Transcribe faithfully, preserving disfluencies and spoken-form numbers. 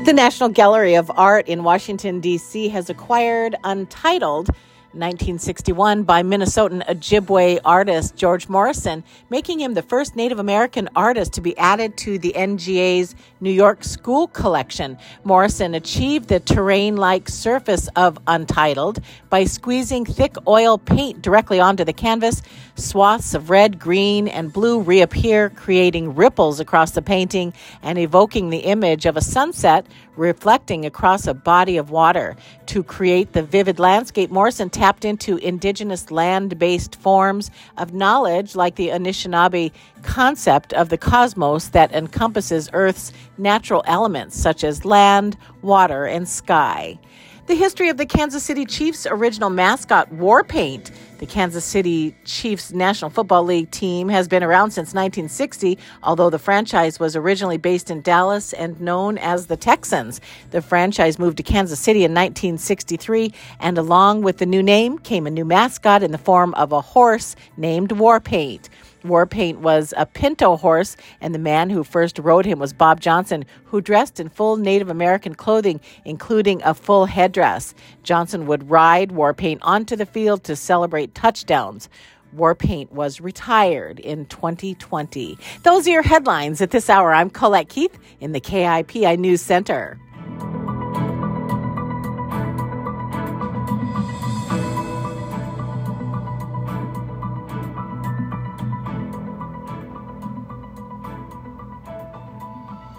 The National Gallery of Art in Washington, D C has acquired Untitled, nineteen sixty-one, by Minnesotan Ojibwe artist George Morrison, making him the first Native American artist to be added to the N G A's New York School Collection. Morrison achieved the terrain-like surface of Untitled by squeezing thick oil paint directly onto the canvas. Swaths of red, green, and blue reappear, creating ripples across the painting and evoking the image of a sunset reflecting across a body of water. To create the vivid landscape, Morrison tapped into indigenous land-based forms of knowledge like the Anishinaabe concept of the cosmos that encompasses Earth's natural elements such as land, water, and sky. The history of the Kansas City Chiefs' original mascot, Warpaint. The Kansas City Chiefs National Football League team has been around since nineteen sixty, although the franchise was originally based in Dallas and known as the Texans. The franchise moved to Kansas City in nineteen sixty-three, and along with the new name came a new mascot in the form of a horse named Warpaint. Warpaint was a pinto horse, and the man who first rode him was Bob Johnson, who dressed in full Native American clothing, including a full headdress. Johnson would ride Warpaint onto the field to celebrate touchdowns. Warpaint was retired in twenty twenty. Those are your headlines at this hour. I'm Colette Keith in the K I P I News Center.